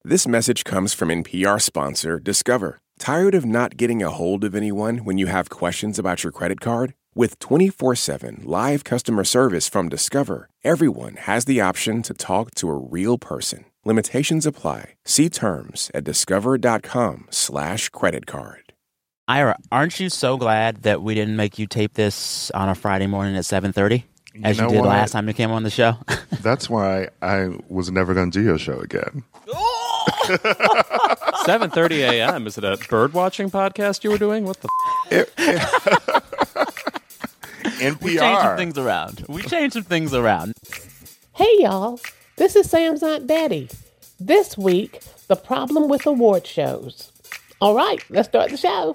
This message comes from NPR sponsor Discover. Tired of not getting a hold of anyone when you have questions about your credit card? With 24/7 live customer service from Discover, everyone has the option to talk to a real person. Limitations apply. See terms at discover.com/creditcard. Ira, aren't you so glad that we didn't make you tape this on a Friday morning at 7:30, as you did last time you came on the show? That's why I was never going to do your show again. 7:30 a.m. Is it a bird watching podcast you were doing? What the? NPR. We changed some things around. Hey, y'all. This is Sam's Aunt Betty. This week, the problem with award shows. All right, let's start the show.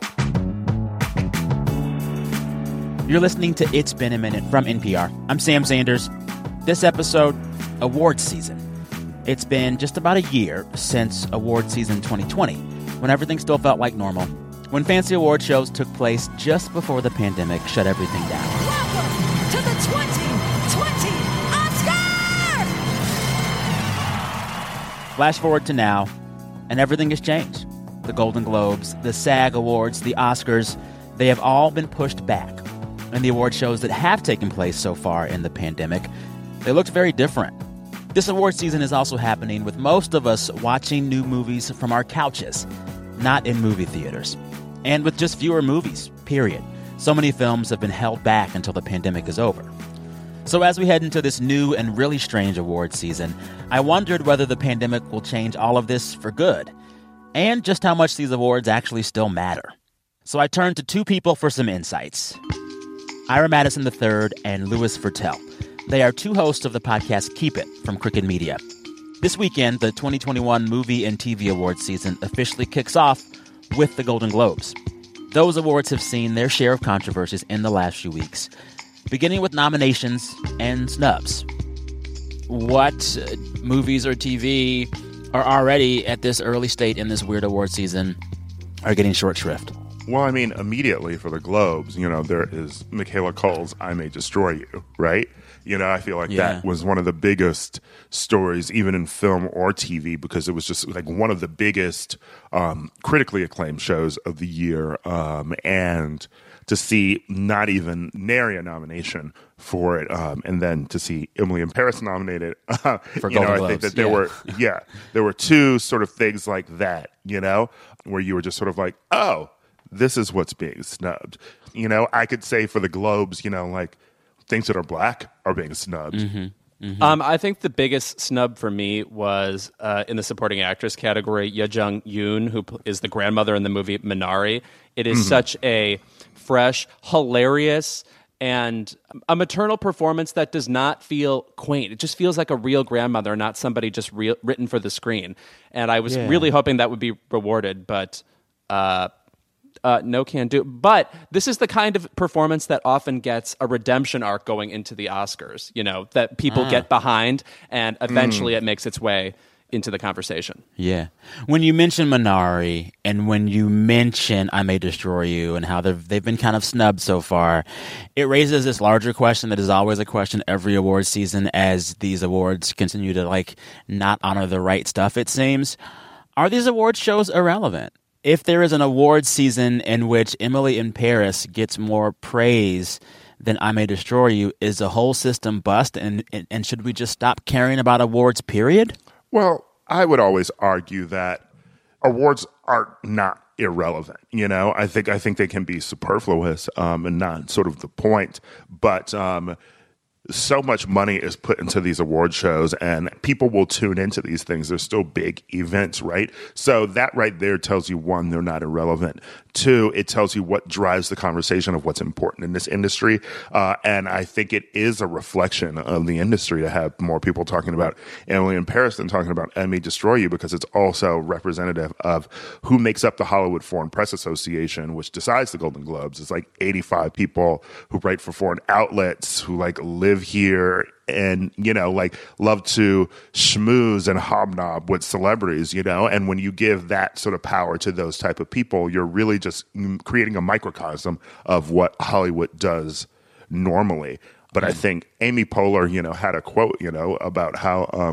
You're listening to It's Been a Minute from NPR. I'm Sam Sanders. This episode, awards season. It's been just about a year since award season 2020, when everything still felt like normal, when fancy award shows took place just before the pandemic shut everything down. Welcome to the 2020 Oscars! Flash forward to now, and everything has changed. The Golden Globes, the SAG Awards, the Oscars, they have all been pushed back. And the award shows that have taken place so far in the pandemic, they looked very different. This award season is also happening with most of us watching new movies from our couches, not in movie theaters. And with just fewer movies, period. So many films have been held back until the pandemic is over. So as we head into this new and really strange award season, I wondered whether the pandemic will change all of this for good, and just how much these awards actually still matter. So I turned to two people for some insights. Ira Madison III and Louis Virtel. They are two hosts of the podcast Keep It from Crooked Media. This weekend, the 2021 Movie and TV Awards season officially kicks off with the Golden Globes. Those awards have seen their share of controversies in the last few weeks, beginning with nominations and snubs. What movies or TV are already at this early state in this weird award season are getting short shrift? Well, I mean, immediately for the Globes, there is Michaela Coel's I May Destroy You, right? I feel like that was one of the biggest stories, even in film or TV, because it was just like one of the biggest critically acclaimed shows of the year. And to see not even nary a nomination for it, and then to see Emily in Paris nominated, for Golden Globes, I think that there were two sort of things like that, where you were just sort of like, oh, this is what's being snubbed. I could say for the Globes, like things that are black are being snubbed. Mm-hmm. Mm-hmm. I think the biggest snub for me was in the supporting actress category, Ye Jung Yoon, who is the grandmother in the movie Minari. It is such a fresh, hilarious, and a maternal performance that does not feel quaint. It just feels like a real grandmother, not somebody just written for the screen. And I was really hoping that would be rewarded, but no can do. But this is the kind of performance that often gets a redemption arc going into the Oscars, that people get behind, and eventually it makes its way into the conversation. Yeah. When you mention Minari and when you mention I May Destroy You and how they've been kind of snubbed so far, it raises this larger question that is always a question every award season as these awards continue to not honor the right stuff, it seems. Are these award shows irrelevant? If there is an award season in which Emily in Paris gets more praise than I May Destroy You, is the whole system bust, and should we just stop caring about awards, period? Well, I would always argue that awards are not irrelevant. I think they can be superfluous and not sort of the point. But so much money is put into these award shows, and people will tune into these things. They're still big events, right? So that right there tells you, one, they're not irrelevant. Two, it tells you what drives the conversation of what's important in this industry. And I think it is a reflection of the industry to have more people talking about Emily in Paris than talking about I May Destroy You, because it's also representative of who makes up the Hollywood Foreign Press Association, which decides the Golden Globes. It's like 85 people who write for foreign outlets, who live here and, love to schmooze and hobnob with celebrities, and when you give that sort of power to those type of people, you're really just creating a microcosm of what Hollywood does normally. But I think Amy Poehler, had a quote, about how,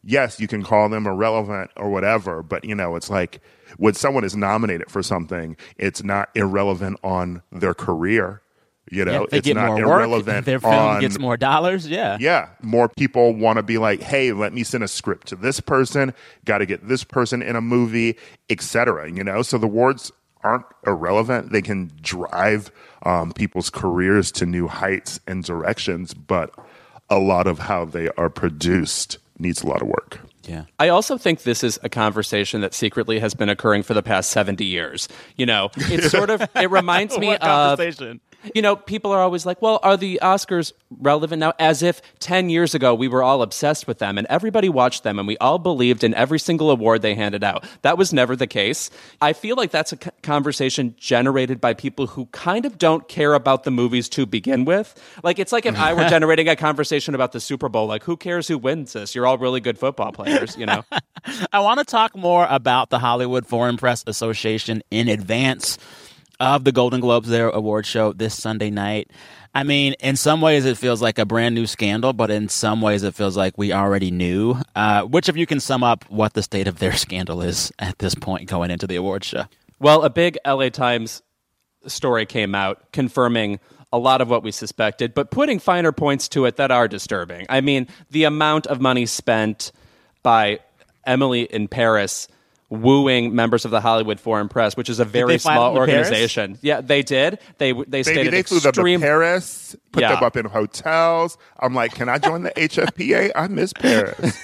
yes, you can call them irrelevant or whatever, but, it's like when someone is nominated for something, it's not irrelevant on their career. They It's get not more irrelevant work. Their film on, gets more dollars. Yeah. Yeah. More people want to be like, hey, let me send a script to this person, got to get this person in a movie, etc. So the awards aren't irrelevant. They can drive people's careers to new heights and directions, but a lot of how they are produced needs a lot of work. Yeah. I also think this is a conversation that secretly has been occurring for the past 70 years. It's sort of, it reminds me of, people are always like, well, are the Oscars relevant now? As if 10 years ago we were all obsessed with them and everybody watched them and we all believed in every single award they handed out. That was never the case. I feel like that's a conversation generated by people who kind of don't care about the movies to begin with. Like, it's like if I were generating a conversation about the Super Bowl, like, who cares who wins this? You're all really good football players, I want to talk more about the Hollywood Foreign Press Association in advance of the Golden Globes, their award show this Sunday night. I mean, in some ways it feels like a brand new scandal, but in some ways it feels like we already knew. Which of you can sum up what the state of their scandal is at this point going into the award show? Well, a big LA Times story came out confirming a lot of what we suspected, but putting finer points to it that are disturbing. I mean, the amount of money spent by Emily in Paris wooing members of the Hollywood Foreign Press, which is a very small organization. Yeah, they did. They stated they flew them to Paris, put them up in hotels. I'm like, can I join the HFPA? I miss Paris.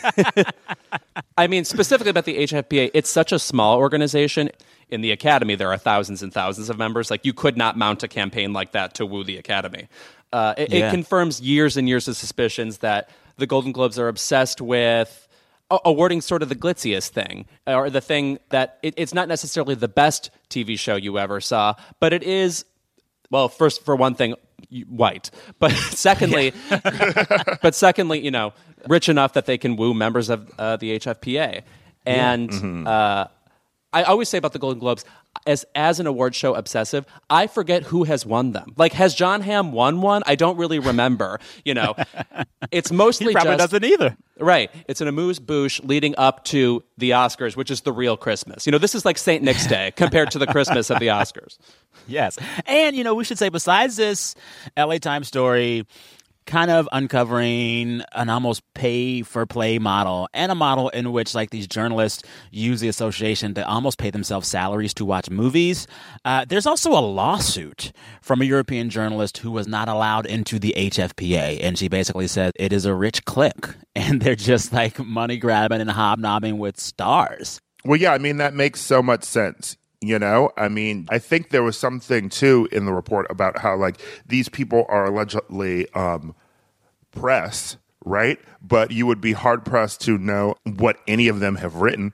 I mean, specifically about the HFPA, it's such a small organization. In the Academy, there are thousands and thousands of members. Like, you could not mount a campaign like that to woo the Academy. It confirms years and years of suspicions that the Golden Globes are obsessed with awarding sort of the glitziest thing, or the thing that it's not necessarily the best TV show you ever saw, but it is, well, first, for one thing, white, but secondly, rich enough that they can woo members of the HFPA. And I always say about the Golden Globes, as an award show obsessive, I forget who has won them. Like, has Jon Hamm won one? I don't really remember. It's mostly he probably doesn't either. Right. It's an amuse-bouche leading up to the Oscars, which is the real Christmas. This is like St. Nick's Day compared to the Christmas of the Oscars. Yes. And, we should say, besides this LA Times story kind of uncovering an almost pay-for-play model, and a model in which, like, these journalists use the association to almost pay themselves salaries to watch movies. There's also a lawsuit from a European journalist who was not allowed into the HFPA, and she basically said it is a rich clique, and they're just, like, money-grabbing and hobnobbing with stars. Well, yeah, I mean, that makes so much sense. I mean, I think there was something, too, in the report about how, like, these people are allegedly press, right? But you would be hard-pressed to know what any of them have written,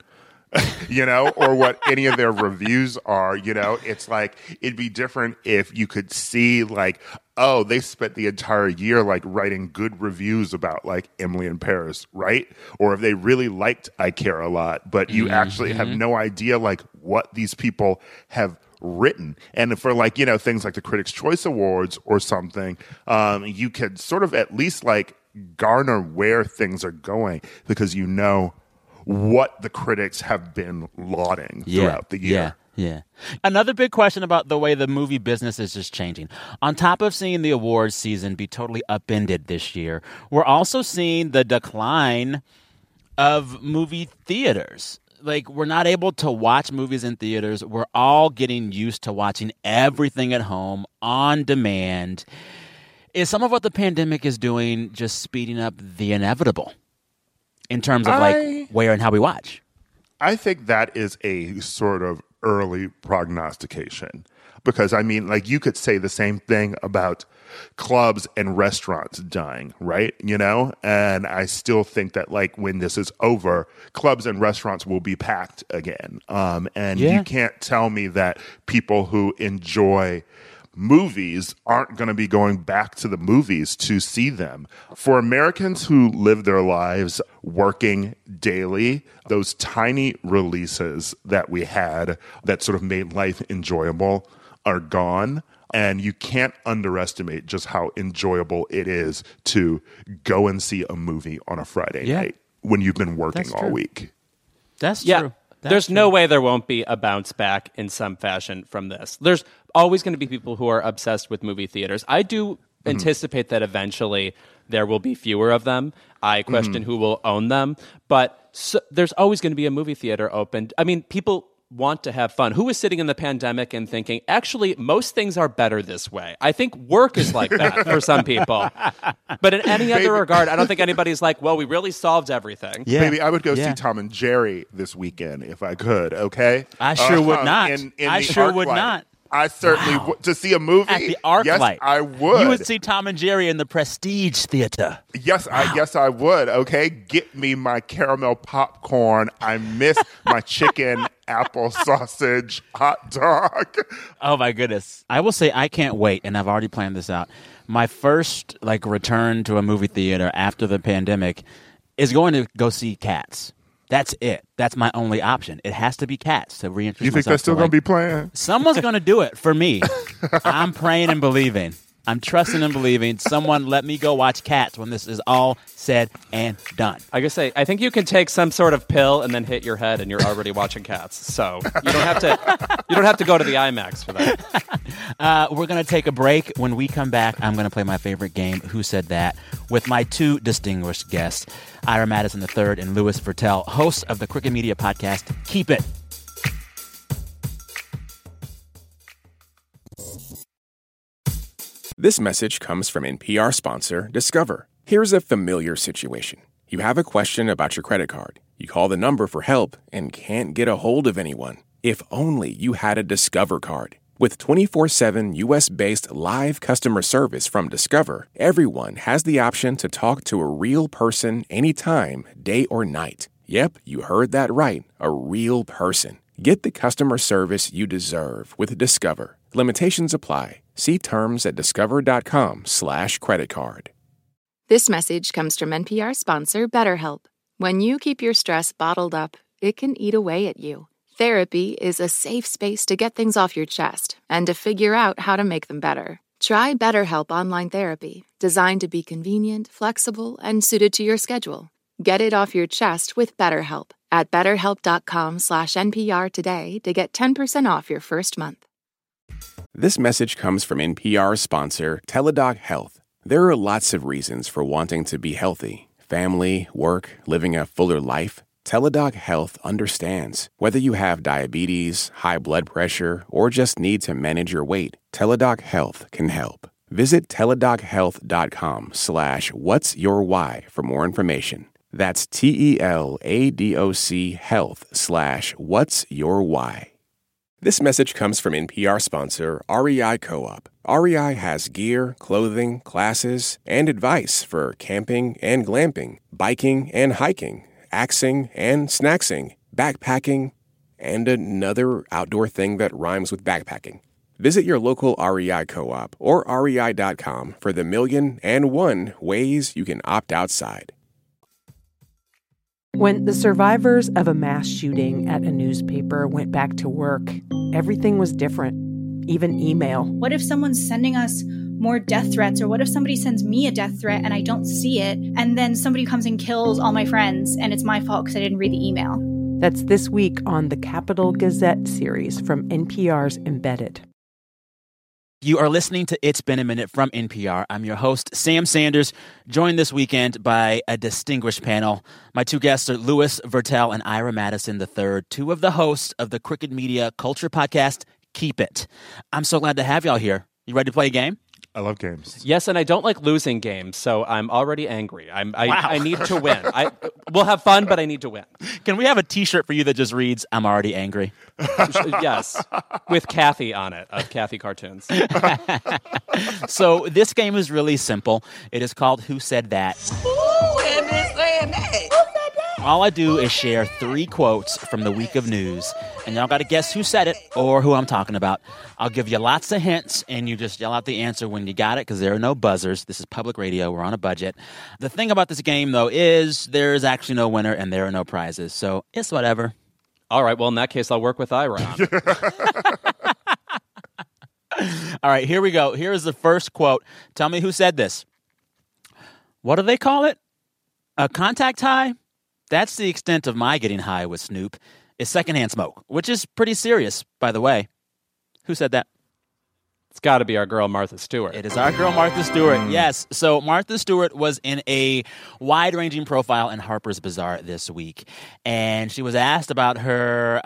or what any of their reviews are, It's like, it'd be different if you could see, like, oh, they spent the entire year, like, writing good reviews about, like, Emily in Paris, right? Or if they really liked I Care a Lot, but you actually have no idea, like, what these people have written. And for, like, things like the Critics' Choice Awards or something, you could sort of at least, like, garner where things are going because what the critics have been lauding throughout the year. Yeah. Another big question about the way the movie business is just changing. On top of seeing the awards season be totally upended this year, we're also seeing the decline of movie theaters. Like, we're not able to watch movies in theaters. We're all getting used to watching everything at home on demand. Is some of what the pandemic is doing just speeding up the inevitable in terms of, like, where and how we watch? I think that is a sort of early prognostication because, I mean, like, you could say the same thing about clubs and restaurants dying, right? And I still think that, like, when this is over, clubs and restaurants will be packed again. You can't tell me that people who enjoy movies aren't going to be going back to the movies to see them. For Americans who live their lives working daily, those tiny releases that we had that sort of made life enjoyable are gone. And you can't underestimate just how enjoyable it is to go and see a movie on a Friday night. when you've been working That's all true. week. That's Yeah. true. There's no way there won't be a bounce back in some fashion from this. There's always going to be people who are obsessed with movie theaters. I do anticipate that eventually there will be fewer of them. I question who will own them. But there's always going to be a movie theater open. I mean, people want to have fun. Who is sitting in the pandemic and thinking, actually, most things are better this way? I think work is like that for some people. But in any other regard, I don't think anybody's like, well, we really solved everything. Yeah. Maybe I would go Yeah. see Tom and Jerry this weekend if I could, okay? I sure would not. In I the sure would ArcLight. not. I certainly would. To see a movie? At the ArcLight. Yes, I would. You would see Tom and Jerry in the Prestige Theater. Yes, I would. Okay, get me my caramel popcorn. I miss my chicken apple sausage hot dog. Oh my goodness. I will say I can't wait, and I've already planned this out. My first return to a movie theater after the pandemic is going to go see Cats. That's it. That's my only option. It has to be Cats to reintroduce You think myself that's still to, going to be playing? Someone's going to do it for me. I'm praying and believing. I'm trusting and believing. Someone let me go watch Cats when this is all said and done. I guess I think you can take some sort of pill and then hit your head, and you're already watching Cats. So you don't have to go to the IMAX for that. We're going to take a break. When we come back, I'm going to play my favorite game, Who Said That, with my two distinguished guests, Ira Madison III and Louis Virtel, hosts of the Crooked Media podcast, Keep It. This message comes from NPR sponsor Discover. Here's a familiar situation. You have a question about your credit card. You call the number for help and can't get a hold of anyone. If only you had a Discover card. With 24/7 U.S.-based live customer service from Discover, everyone has the option to talk to a real person anytime, day or night. Yep, you heard that right, a real person. Get the customer service you deserve with Discover. Limitations apply. See terms at discover.com/creditcard. This message comes from NPR sponsor BetterHelp. When you keep your stress bottled up, it can eat away at you. Therapy is a safe space to get things off your chest and to figure out how to make them better. Try BetterHelp Online Therapy, designed to be convenient, flexible, and suited to your schedule. Get it off your chest with BetterHelp at betterhelp.com/NPR today to get 10% off your first month. This message comes from NPR sponsor Teladoc Health. There are lots of reasons for wanting to be healthy. Family, work, living a fuller life. Teladoc Health understands. Whether you have diabetes, high blood pressure, or just need to manage your weight, Teladoc Health can help. Visit teladochealth.com/whatsyourwhy for more information. That's TELADOC health/whatsyourwhy. This message comes from NPR sponsor REI Co-op. REI has gear, clothing, classes, and advice for camping and glamping, biking and hiking, axing and snacksing, backpacking, and another outdoor thing that rhymes with backpacking. Visit your local REI Co-op or rei.com for the 1,000,001 ways you can opt outside. When the survivors of a mass shooting at a newspaper went back to work, everything was different, even email. What if someone's sending us more death threats? Or what if somebody sends me a death threat and I don't see it, and then somebody comes and kills all my friends and it's my fault because I didn't read the email? That's this week on the Capital Gazette series from NPR's Embedded. You are listening to It's Been a Minute from NPR. I'm your host, Sam Sanders, joined this weekend by a distinguished panel. My two guests are Louis Virtel and Ira Madison III, two of the hosts of the Crooked Media culture podcast, Keep It. I'm so glad to have y'all here. You ready to play a game? I love games. Yes, and I don't like losing games, so I'm already angry. I need to win. We'll have fun, but I need to win. Can we have a T-shirt for you that just reads, I'm already angry? Yes, with Kathy on it, of Kathy Cartoons. So this game is really simple. It is called Who Said That? All I do is share 3 quotes from the week of news, and y'all got to guess who said it or who I'm talking about. I'll give you lots of hints, and you just yell out the answer when you got it, because there are no buzzers. This is public radio. We're on a budget. The thing about this game, though, is there is actually no winner, and there are no prizes, so it's whatever. All right, well, in that case, I'll work with Ira on it. All right, here we go. Here is the first quote. Tell me who said this. What do they call it? A contact high? That's the extent of my getting high with Snoop, is secondhand smoke, which is pretty serious, by the way. Who said that? It's got to be our girl Martha Stewart. It is our girl Martha Stewart, yes. So Martha Stewart was in a wide-ranging profile in Harper's Bazaar this week. And she was asked about her,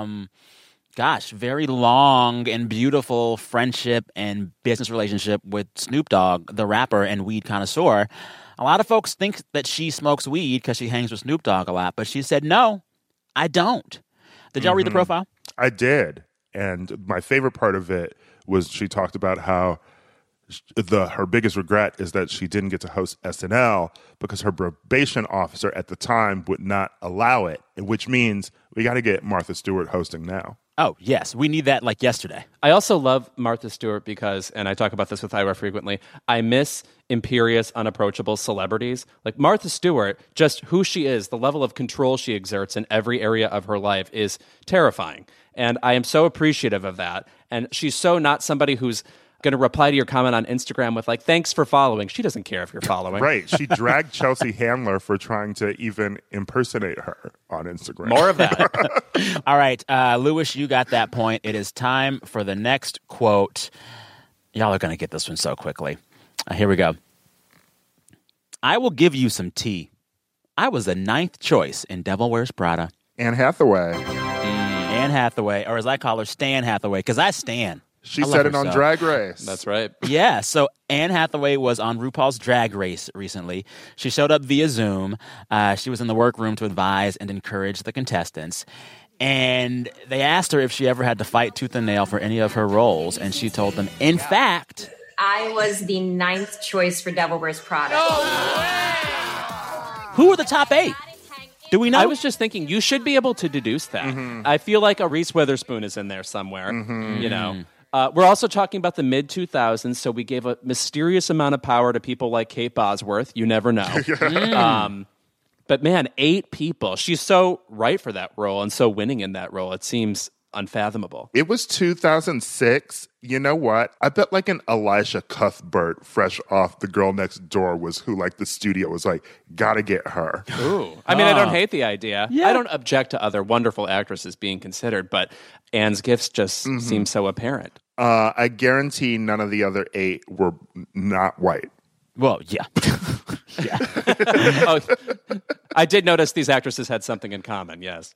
very long and beautiful friendship and business relationship with Snoop Dogg, the rapper and weed connoisseur. A lot of folks think that she smokes weed because she hangs with Snoop Dogg a lot, but she said, no, I don't. Did y'all read the profile? I did. And my favorite part of it was she talked about how her biggest regret is that she didn't get to host SNL because her probation officer at the time would not allow it, which means we got to get Martha Stewart hosting now. Oh, yes. We need that like yesterday. I also love Martha Stewart because, and I talk about this with Ira frequently, I miss imperious, unapproachable celebrities. Like Martha Stewart, just who she is, the level of control she exerts in every area of her life is terrifying. And I am so appreciative of that. And she's so not somebody who's going to reply to your comment on Instagram with like, thanks for following. She doesn't care if you're following. Right. She dragged Chelsea Handler for trying to even impersonate her on Instagram. More of that. All right. Louis, you got that point. It is time for the next quote. Y'all are going to get this one so quickly. Here we go. I will give you some tea. I was the 9th choice in Devil Wears Prada. Anne Hathaway. Anne Hathaway, or as I call her, Stan Hathaway, because I stan. She said it on Drag Race. That's right. Yeah, so Anne Hathaway was on RuPaul's Drag Race recently. She showed up via Zoom. She was in the workroom to advise and encourage the contestants. And they asked her if she ever had to fight tooth and nail for any of her roles. And she told them, in fact, I was the 9th choice for Devil Wears Prada. Who were the top 8? Do we know? I was just thinking, you should be able to deduce that. I feel like a Reese Witherspoon is in there somewhere, you know. We're also talking about the mid-2000s, so we gave a mysterious amount of power to people like Kate Bosworth. You never know. But man, 8 people. She's so right for that role and so winning in that role. It seems unfathomable. It was 2006. You know what? I bet like an Elisha Cuthbert, fresh off The Girl Next Door, was who like the studio was like, gotta get her. Ooh. I mean, I don't hate the idea. Yeah. I don't object to other wonderful actresses being considered, but Anne's gifts just seem so apparent. I guarantee none of the other 8 were not white. Well, yeah. Yeah. Oh, I did notice these actresses had something in common, yes.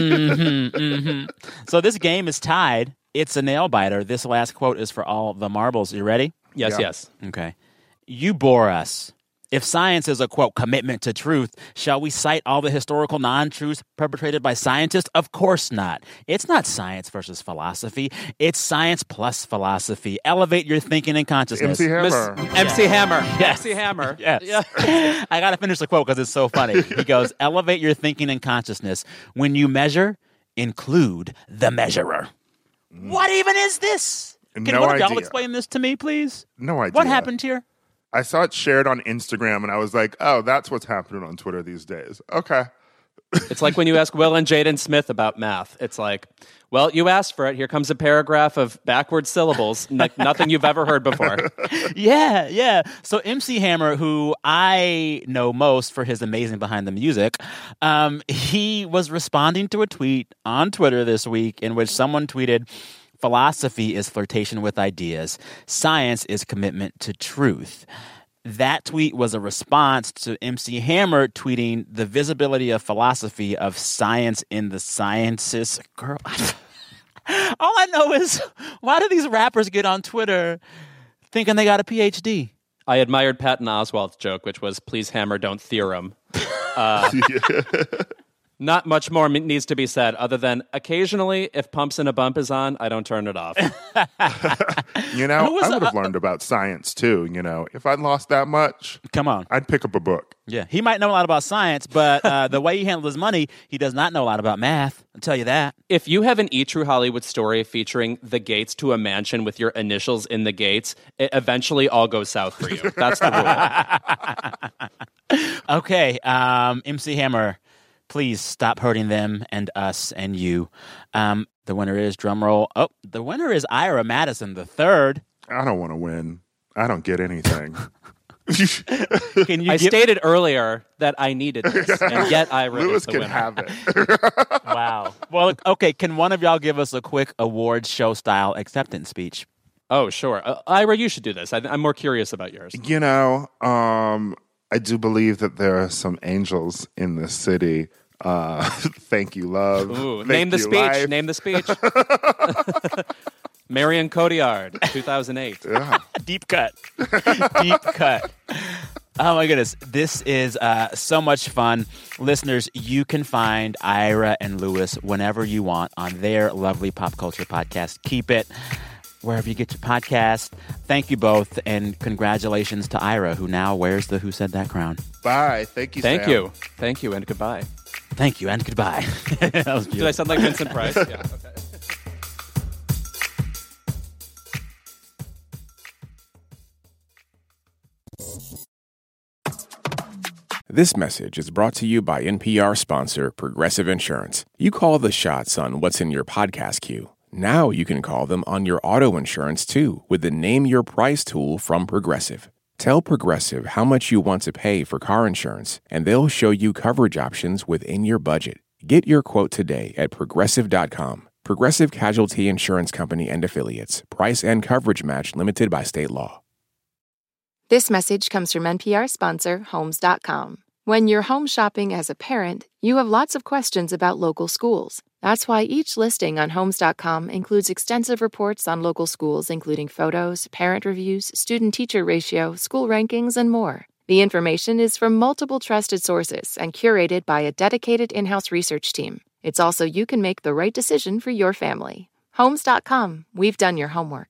So this game is tied. It's a nail biter. This last quote is for all the marbles. You ready? Yes, yes. Okay. You bore us. If science is a, quote, commitment to truth, shall we cite all the historical non-truths perpetrated by scientists? Of course not. It's not science versus philosophy. It's science plus philosophy. Elevate your thinking and consciousness. MC Hammer. MC Hammer. Yes. MC Hammer. Yes. Yeah. I got to finish the quote because it's so funny. He goes, elevate your thinking and consciousness. When you measure, include the measurer. What even is this? Can one of y'all explain this to me, please? No idea. What happened here? I saw it shared on Instagram, and I was like, oh, that's what's happening on Twitter these days. Okay. It's like when you ask Will and Jaden Smith about math. It's like, well, you asked for it. Here comes a paragraph of backwards syllables. Nothing you've ever heard before. Yeah. So MC Hammer, who I know most for his amazing Behind the Music, he was responding to a tweet on Twitter this week in which someone tweeted, philosophy is flirtation with ideas. Science is commitment to truth. That tweet was a response to MC Hammer tweeting the visibility of philosophy of science in the sciences. Girl, all I know is, why do these rappers get on Twitter thinking they got a PhD? I admired Patton Oswalt's joke, which was, please hammer, don't theorem. Not much more needs to be said other than occasionally, if Pumps and a Bump is on, I don't turn it off. You know, I would have learned about science too. You know, if I'd lost that much, come on, I'd pick up a book. Yeah, he might know a lot about science, but the way he handles his money, he does not know a lot about math. I'll tell you that. If you have an E! True Hollywood story featuring the gates to a mansion with your initials in the gates, it eventually all goes south for you. That's the rule. Okay, MC Hammer. Please stop hurting them and us and you. The winner is, drumroll. Oh, the winner is Ira Madison III. I don't want to win. I don't get anything. I stated earlier that I needed this, and yet Ira Lewis is the can winner. have it. Wow. Well, okay, can one of y'all give us a quick awards show-style acceptance speech? Oh, sure. Ira, you should do this. I'm more curious about yours. You know, I do believe that there are some angels in this city. Thank you, love. Ooh, Thank name the you, speech. life. Name the speech. Marion Cotillard, 2008. Yeah. Deep cut. Deep cut. Oh, my goodness. This is so much fun. Listeners, you can find Ira and Lewis whenever you want on their lovely pop culture podcast. Keep it wherever you get your podcast. Thank you both, and congratulations to Ira, who now wears the Who Said That crown. Bye. Thank you, Thank Sam. you. Thank you, and goodbye. Thank you, and goodbye. That was beautiful. Did I sound like Vincent Price? Yeah, okay. This message is brought to you by NPR sponsor Progressive Insurance. You call the shots on what's in your podcast queue. Now you can call them on your auto insurance, too, with the Name Your Price tool from Progressive. Tell Progressive how much you want to pay for car insurance, and they'll show you coverage options within your budget. Get your quote today at Progressive.com. Progressive Casualty Insurance Company and Affiliates. Price and coverage match limited by state law. This message comes from NPR sponsor Homes.com. When you're home shopping as a parent, you have lots of questions about local schools. That's why each listing on Homes.com includes extensive reports on local schools, including photos, parent reviews, student-teacher ratio, school rankings, and more. The information is from multiple trusted sources and curated by a dedicated in-house research team. It's also you can make the right decision for your family. Homes.com. We've done your homework.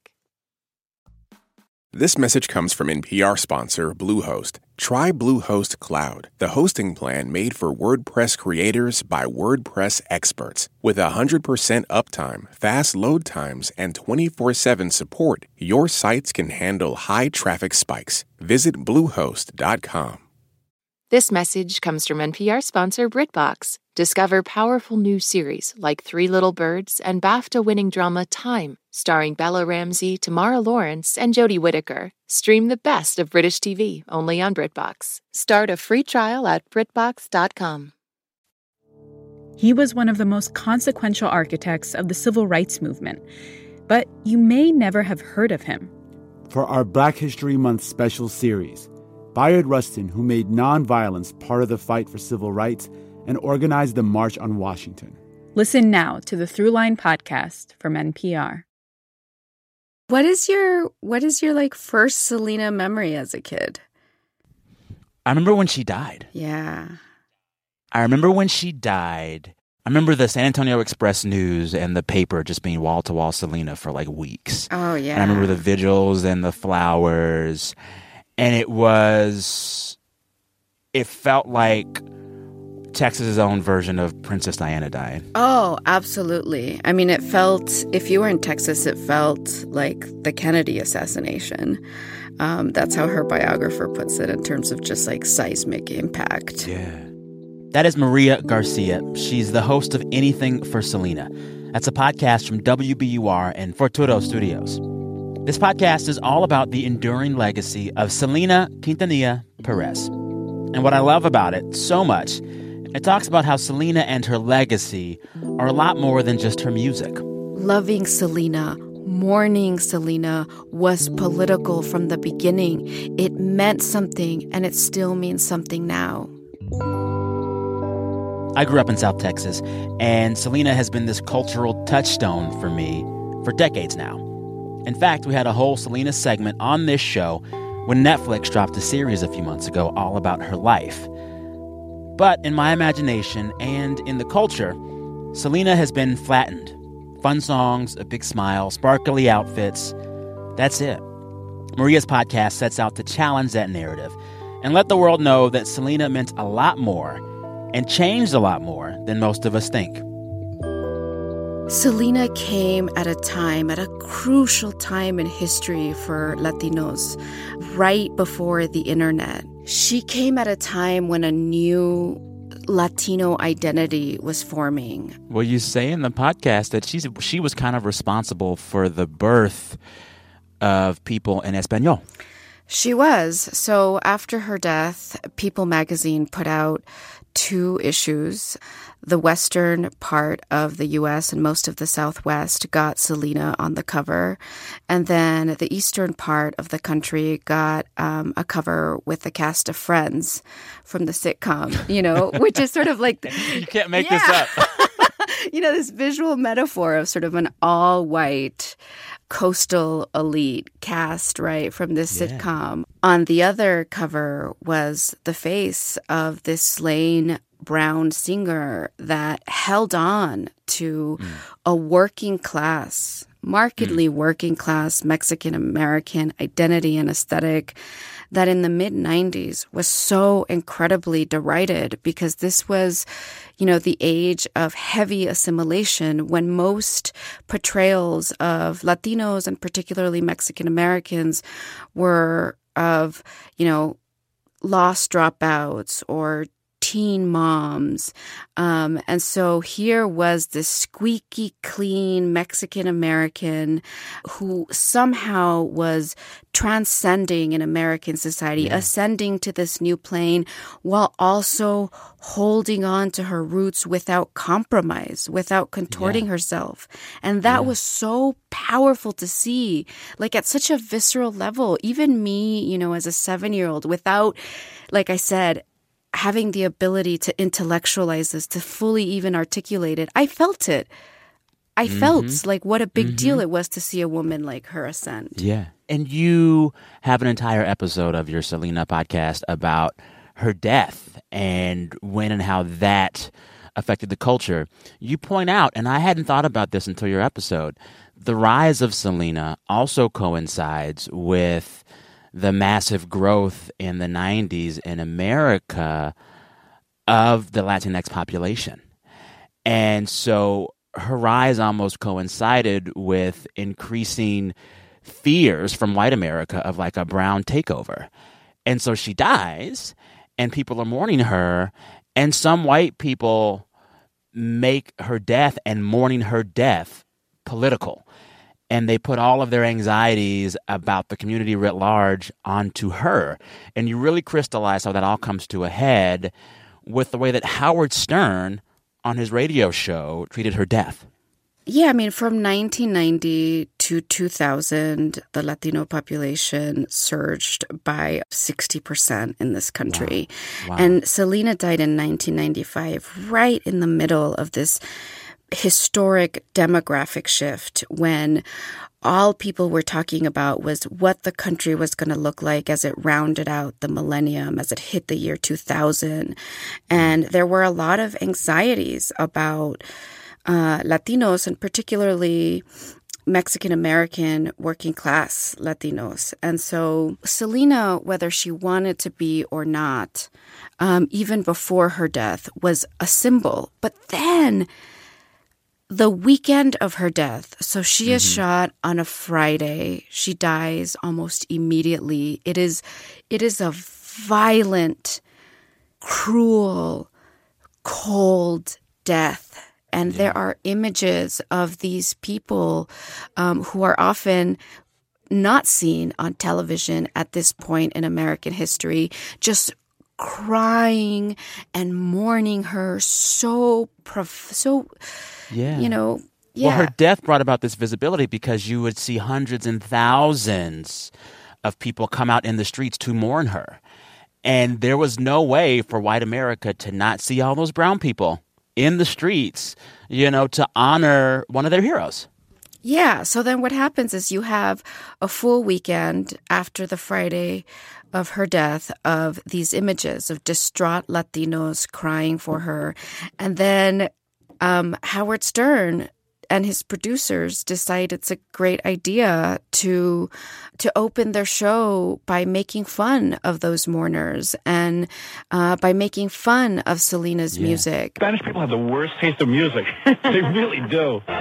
This message comes from NPR sponsor Bluehost. Try Bluehost Cloud, the hosting plan made for WordPress creators by WordPress experts. With 100% uptime, fast load times, and 24/7 support, your sites can handle high traffic spikes. Visit Bluehost.com. This message comes from NPR sponsor BritBox. Discover powerful new series like Three Little Birds and BAFTA-winning drama Time, starring Bella Ramsey, Tamara Lawrence, and Jodie Whittaker. Stream the best of British TV only on BritBox. Start a free trial at BritBox.com. He was one of the most consequential architects of the civil rights movement, but you may never have heard of him. For our Black History Month special series, Bayard Rustin, who made nonviolence part of the fight for civil rights and organized the March on Washington. Listen now to the Throughline podcast from NPR. What is your like first Selena memory as a kid? I remember when she died. Yeah. I remember when she died. I remember the San Antonio Express News and the paper just being wall-to-wall Selena for like weeks. Oh, yeah. And I remember the vigils and the flowers. And it felt like Texas's own version of Princess Diana dying. Oh, absolutely. I mean, it felt, if you were in Texas, it felt like the Kennedy assassination. That's how her biographer puts it in terms of just like seismic impact. Yeah. That is Maria Garcia. She's the host of Anything for Selena. That's a podcast from WBUR and Forturo Studios. This podcast is all about the enduring legacy of Selena Quintanilla Perez. And what I love about it so much, it talks about how Selena and her legacy are a lot more than just her music. Loving Selena, mourning Selena was political from the beginning. It meant something, and it still means something now. I grew up in South Texas, and Selena has been this cultural touchstone for me for decades now. In fact, we had a whole Selena segment on this show when Netflix dropped a series a few months ago all about her life. But in my imagination and in the culture, Selena has been flattened. Fun songs, a big smile, sparkly outfits. That's it. Maria's podcast sets out to challenge that narrative and let the world know that Selena meant a lot more and changed a lot more than most of us think. Selena came at a crucial time in history for Latinos, right before the internet. She came at a time when a new Latino identity was forming. Well, you say in the podcast that she was kind of responsible for the birth of people in Espanol. She was. So after her death, People magazine put out 2 issues. The western part of the U.S. and most of the Southwest got Selena on the cover. And then the eastern part of the country got a cover with the cast of Friends from the sitcom, which is sort of like... You can't make this up. This visual metaphor of sort of an all-white coastal elite cast, right, from this sitcom. On the other cover was the face of this slain brown singer that held on to a working class, markedly working class Mexican-American identity and aesthetic that in the mid-90s was so incredibly derided because this was, the age of heavy assimilation when most portrayals of Latinos and particularly Mexican-Americans were of, lost dropouts or teen moms. And so here was this squeaky clean Mexican-American who somehow was transcending in American society, ascending to this new plane while also holding on to her roots without compromise, without contorting herself. And that was so powerful to see, like at such a visceral level. Even me, as a 7-year-old, without, like I said, having the ability to intellectualize this, to fully even articulate it, I felt it. I felt like what a big deal it was to see a woman like her ascend. Yeah. And you have an entire episode of your Selena podcast about her death and when and how that affected the culture. You point out, and I hadn't thought about this until your episode, the rise of Selena also coincides with the massive growth in the 90s in America of the Latinx population. And so her rise almost coincided with increasing fears from white America of like a brown takeover. And so she dies, and people are mourning her, and some white people make her death and mourning her death political. And they put all of their anxieties about the community writ large onto her. And you really crystallize how that all comes to a head with the way that Howard Stern on his radio show treated her death. Yeah, from 1990 to 2000, the Latino population surged by 60% in this country. Wow. And Selena died in 1995, right in the middle of this historic demographic shift when all people were talking about was what the country was going to look like as it rounded out the millennium, as it hit the year 2000. And there were a lot of anxieties about Latinos and particularly Mexican-American working class Latinos. And so Selena, whether she wanted to be or not, even before her death, was a symbol. But then the weekend of her death, so she is shot on a Friday. She dies almost immediately. It is a violent, cruel, cold death. And there are images of these people who are often not seen on television at this point in American history, just crying and mourning her Well, her death brought about this visibility because you would see hundreds and thousands of people come out in the streets to mourn her. And there was no way for white America to not see all those brown people in the streets, to honor one of their heroes. Yeah. So then what happens is you have a full weekend after the Friday of her death of these images of distraught Latinos crying for her. And then Howard Stern and his producers decide it's a great idea to open their show by making fun of those mourners and by making fun of Selena's music. Spanish people have the worst taste of music. They really do. All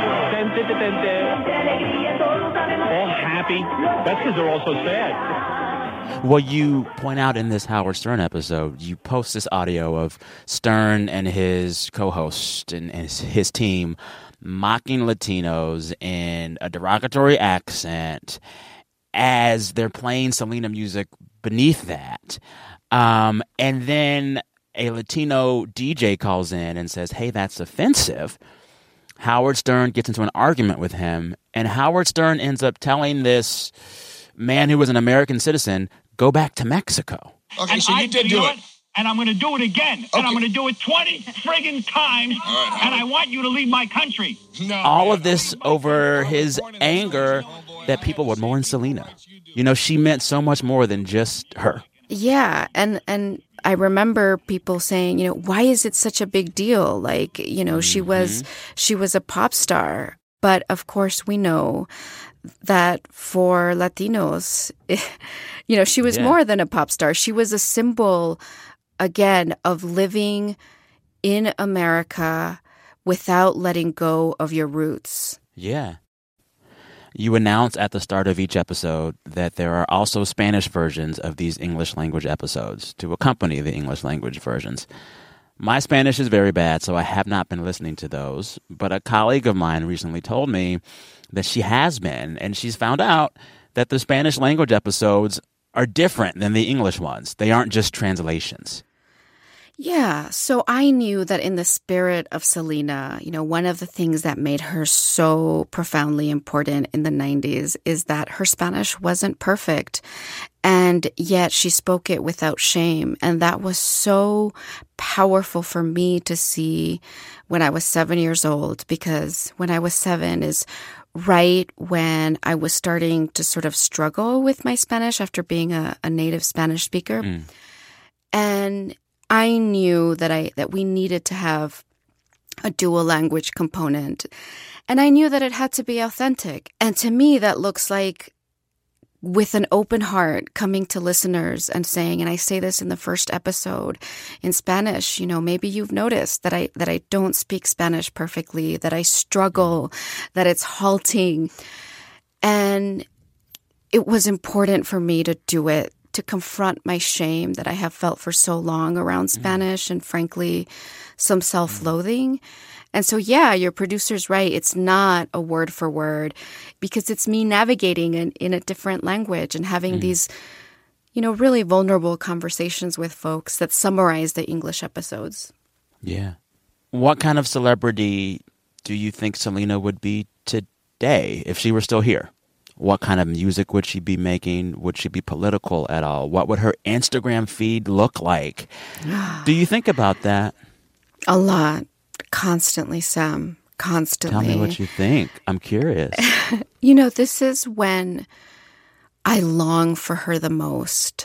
happy. That's because they're all so sad. Well, you point out in this Howard Stern episode, you post this audio of Stern and his co-host and his team mocking Latinos in a derogatory accent. as they're playing Selena music beneath that. And then a Latino DJ calls in and says, hey, that's offensive. Howard Stern gets into an argument with him, and Howard Stern ends up telling this man who was an American citizen, go back to Mexico. Okay, so you did do it. And I'm going to do it again. Okay. And I'm going to do it 20 friggin' times. Right, and I want you to leave my country. No, all of this over his anger that people would mourn Selena. You know, she meant so much more than just her. Yeah, and I remember people saying, you know, why is it such a big deal? Like, you know, she was a pop star. But of course, we know that for Latinos, you know, she was more than a pop star. She was a symbol, again, of living in America without letting go of your roots. Yeah. You announce at the start of each episode that there are also Spanish versions of these English language episodes to accompany the English language versions. My Spanish is very bad, so I have not been listening to those. But a colleague of mine recently told me that she has been, and she's found out that the Spanish language episodes are different than the English ones. They aren't just translations. Yeah, so I knew that in the spirit of Selena, you know, one of the things that made her so profoundly important in the 90s is that her Spanish wasn't perfect, and yet she spoke it without shame. And that was so powerful for me to see when I was 7 years old, because when I was 7 is right when I was starting to sort of struggle with my Spanish after being a native Spanish speaker. And I knew that we needed to have a dual language component. And I knew that it had to be authentic. And to me, that looks like with an open heart coming to listeners and saying, and I say this in the first episode in Spanish, you know, maybe you've noticed that I don't speak Spanish perfectly, that I struggle, that it's halting. And it was important for me to do it, to confront my shame that I have felt for so long around Spanish and, frankly, some self-loathing. And so, yeah, your producer's right. It's not a word for word because it's me navigating in a different language and having these, you know, really vulnerable conversations with folks that summarize the English episodes. Yeah. What kind of celebrity do you think Selena would be today if she were still here? What kind of music would she be making? Would she be political at all? What would her Instagram feed look like? Do you think about that? A lot. Constantly, Sam. Constantly. Tell me what you think. I'm curious. You know, this is when I long for her the most.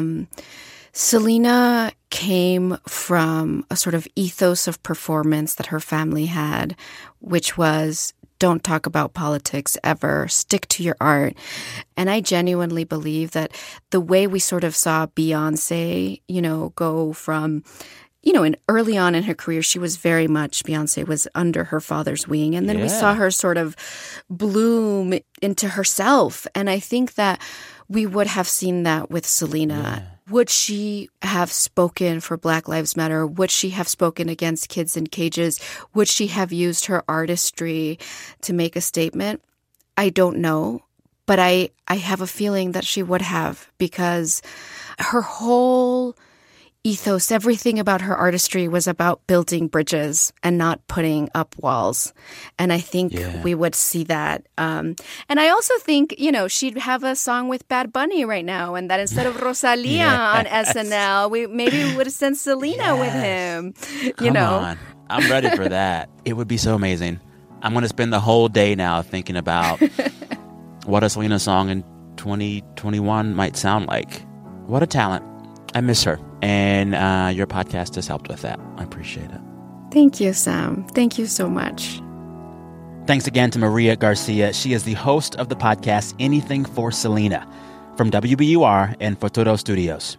Selena came from a sort of ethos of performance that her family had, which was don't talk about politics ever, stick to your art. And I genuinely believe that the way we sort of saw Beyonce, you know, go from, you know, early on in her career, Beyonce was under her father's wing. And then we saw her sort of bloom into herself. And I think that we would have seen that with Selena. Yeah. Would she have spoken for Black Lives Matter? Would she have spoken against kids in cages? Would she have used her artistry to make a statement? I don't know. But I have a feeling that she would have, because her whole ethos, everything about her artistry was about building bridges and not putting up walls. And I think we would see that. And I also think, you know, she'd have a song with Bad Bunny right now, and that instead of Rosalia on SNL, we would have sent Selena with him. Come on. I'm ready for that. It would be so amazing. I'm going to spend the whole day now thinking about what a Selena song in 2021 might sound like. What a talent. I miss her. And your podcast has helped with that. I appreciate it. Thank you, Sam. Thank you so much. Thanks again to Maria Garcia. She is the host of the podcast Anything for Selena from WBUR and Futuro Studios.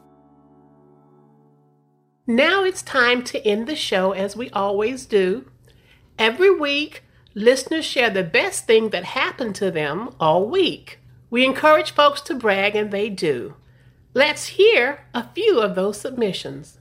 Now it's time to end the show as we always do. Every week, listeners share the best thing that happened to them all week. We encourage folks to brag, and they do. Let's hear a few of those submissions.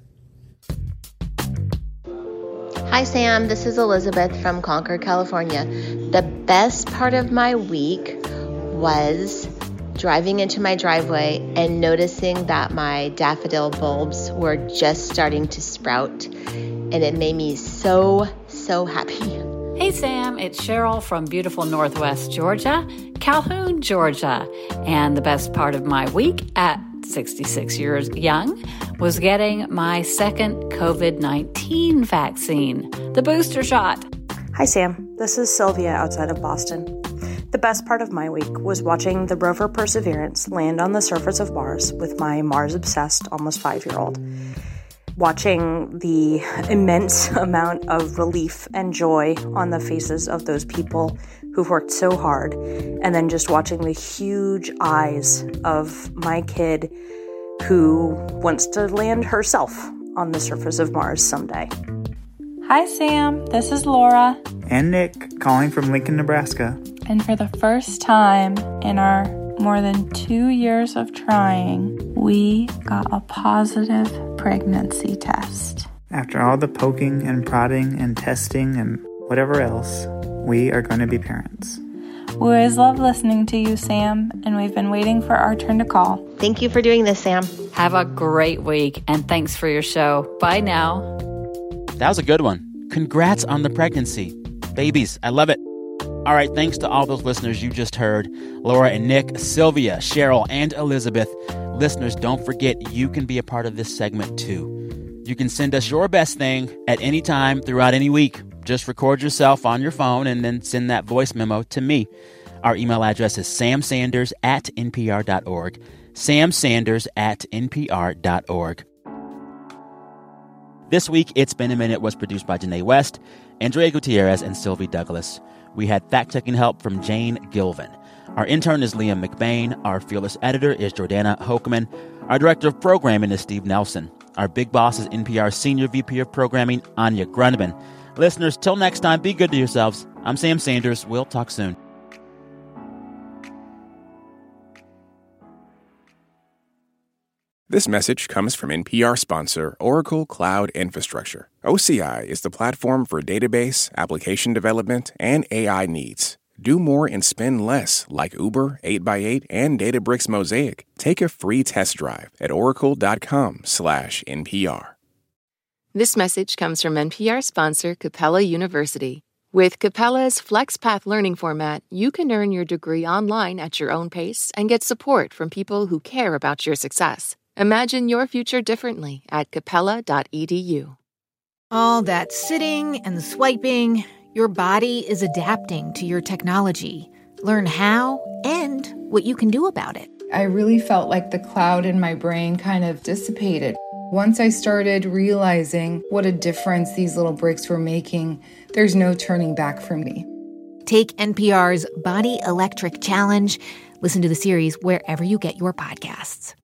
Hi, Sam. This is Elizabeth from Concord, California. The best part of my week was driving into my driveway and noticing that my daffodil bulbs were just starting to sprout, and it made me so happy. Hey, Sam, it's Cheryl from beautiful Northwest Georgia, Calhoun, Georgia. And the best part of my week at 66 years young was getting my second COVID-19 vaccine, the booster shot. Hi, Sam. This is Sylvia outside of Boston. The best part of my week was watching the rover Perseverance land on the surface of Mars with my Mars-obsessed almost 5-year-old. Watching the immense amount of relief and joy on the faces of those people who've worked so hard, and then just watching the huge eyes of my kid who wants to land herself on the surface of Mars someday. Hi, Sam. This is Laura. And Nick, calling from Lincoln, Nebraska. And for the first time in our more than 2 years of trying, we got a positive pregnancy test. After all the poking and prodding and testing and whatever else, we are going to be parents. We always love listening to you, Sam, and we've been waiting for our turn to call. Thank you for doing this, Sam. Have a great week, and thanks for your show. Bye now. That was a good one. Congrats on the pregnancy. Babies, I love it. All right, thanks to all those listeners you just heard, Laura and Nick, Sylvia, Cheryl, and Elizabeth. Listeners, don't forget you can be a part of this segment too. You can send us your best thing at any time throughout any week. Just record yourself on your phone and then send that voice memo to me. Our email address is samsanders@npr.org. samsanders@npr.org. This week, It's Been a Minute was produced by Janae West, Andrea Gutierrez, and Sylvie Douglas. We had fact-checking help from Jane Gilvin. Our intern is Liam McBain. Our fearless editor is Jordana Hochman. Our director of programming is Steve Nelson. Our big boss is NPR's Senior VP of Programming, Anya Grundman. Listeners, till next time, be good to yourselves. I'm Sam Sanders. We'll talk soon. This message comes from NPR sponsor Oracle Cloud Infrastructure. OCI is the platform for database, application development, and AI needs. Do more and spend less, like Uber, 8x8, and Databricks Mosaic. Take a free test drive at oracle.com/NPR. This message comes from NPR sponsor Capella University. With Capella's FlexPath learning format, you can earn your degree online at your own pace and get support from people who care about your success. Imagine your future differently at capella.edu. All that sitting and swiping, your body is adapting to your technology. Learn how and what you can do about it. I really felt like the cloud in my brain kind of dissipated. Once I started realizing what a difference these little breaks were making, there's no turning back for me. Take NPR's Body Electric Challenge. Listen to the series wherever you get your podcasts.